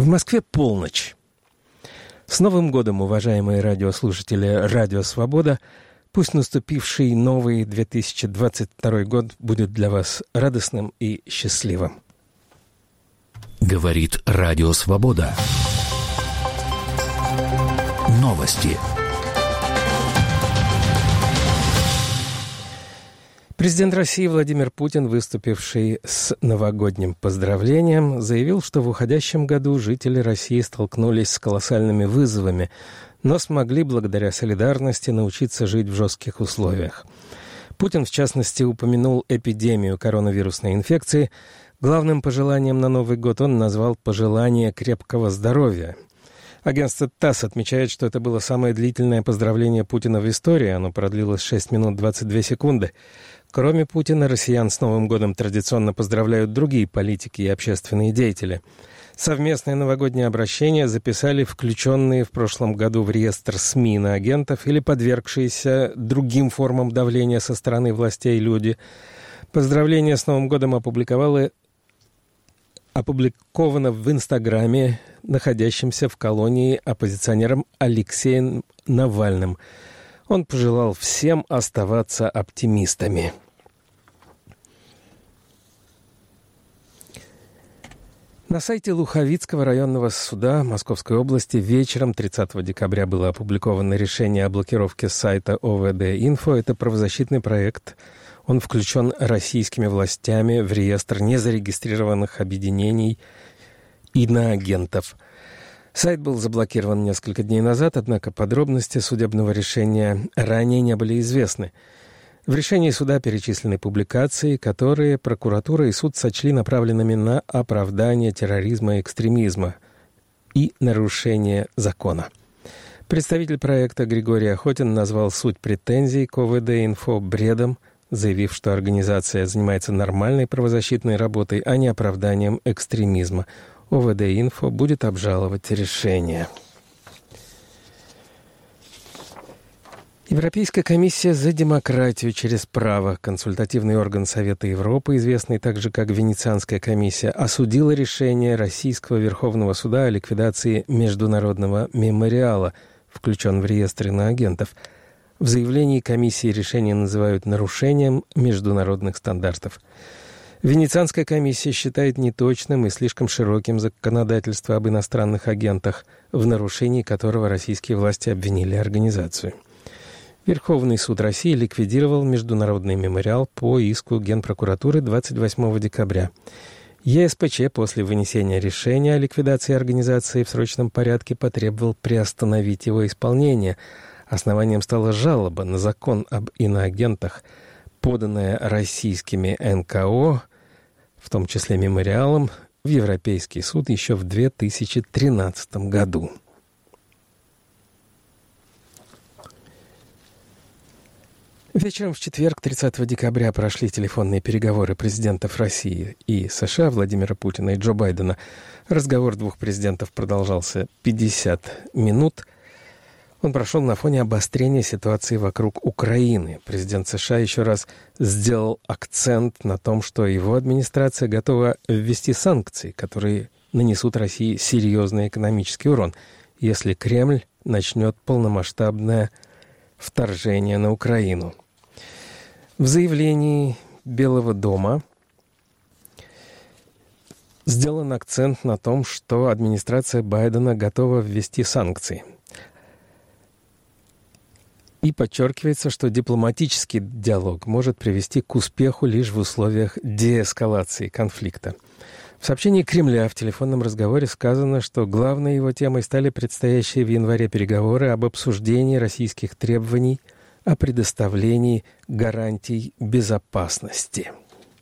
В Москве полночь. С Новым годом, уважаемые радиослушатели «Радио Свобода». Пусть наступивший новый 2022 год будет для вас радостным и счастливым. Говорит Радио Свобода. Новости. Президент России Владимир Путин, выступивший с новогодним поздравлением, заявил, что в уходящем году жители России столкнулись с колоссальными вызовами, но смогли благодаря солидарности научиться жить в жестких условиях. Путин, в частности, упомянул эпидемию коронавирусной инфекции. Главным пожеланием на Новый год он назвал пожелание крепкого здоровья. Агентство ТАСС отмечает, что это было самое длительное поздравление Путина в истории. Оно продлилось 6 минут 22 секунды. Кроме Путина, россиян с Новым годом традиционно поздравляют другие политики и общественные деятели. Совместное новогоднее обращение записали включенные в прошлом году в реестр СМИ иноагентов или подвергшиеся другим формам давления со стороны властей люди. Поздравление с Новым годом опубликовано в Инстаграме, находящемся в колонии оппозиционером Алексеем Навальным. Он пожелал всем оставаться оптимистами. На сайте Луховицкого районного суда Московской области вечером 30 декабря было опубликовано решение о блокировке сайта ОВД-Инфо. Это правозащитный проект. Он включен российскими властями в реестр незарегистрированных объединений иноагентов. Сайт был заблокирован несколько дней назад, однако подробности судебного решения ранее не были известны. В решении суда перечислены публикации, которые прокуратура и суд сочли направленными на оправдание терроризма и экстремизма и нарушение закона. Представитель проекта Григорий Охотин назвал суть претензий к ОВД-Инфо бредом, заявив, что организация занимается нормальной правозащитной работой, а не оправданием экстремизма. ОВД-Инфо будет обжаловать решение. Европейская комиссия за демократию через право, консультативный орган Совета Европы, известный также как Венецианская комиссия, осудила решение Российского Верховного суда о ликвидации Международного мемориала, включен в реестр иноагентов. В заявлении комиссии решение называют нарушением международных стандартов. Венецианская комиссия считает неточным и слишком широким законодательство об иностранных агентах, в нарушении которого российские власти обвинили организацию. Верховный суд России ликвидировал Международный мемориал по иску Генпрокуратуры 28 декабря. ЕСПЧ после вынесения решения о ликвидации организации в срочном порядке потребовал приостановить его исполнение. Основанием стала жалоба на закон об иноагентах, поданная российскими НКО, в том числе мемориалом, в Европейский суд еще в 2013 году. Вечером в четверг, 30 декабря, прошли телефонные переговоры президентов России и США Владимира Путина и Джо Байдена. Разговор двух президентов продолжался 50 минут. Он прошел на фоне обострения ситуации вокруг Украины. Президент США еще раз сделал акцент на том, что его администрация готова ввести санкции, которые нанесут России серьезный экономический урон, если Кремль начнет полномасштабное вторжение на Украину. В заявлении Белого дома сделан акцент на том, что администрация Байдена готова ввести санкции. И подчеркивается, что дипломатический диалог может привести к успеху лишь в условиях деэскалации конфликта. В сообщении Кремля в телефонном разговоре сказано, что главной его темой стали предстоящие в январе переговоры об обсуждении российских требований о предоставлении гарантий безопасности.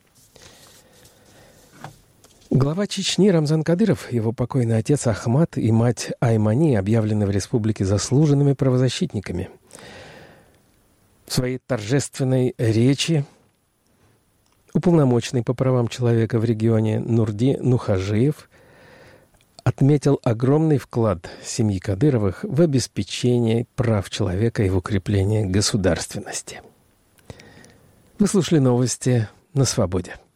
Глава Чечни Рамзан Кадыров, его покойный отец Ахмад и мать Аймани объявлены в республике заслуженными правозащитниками. В своей торжественной речи уполномоченный по правам человека в регионе Нурди Нухажиев отметил огромный вклад семьи Кадыровых в обеспечение прав человека и в укрепление государственности. Вы слушали новости на Свободе.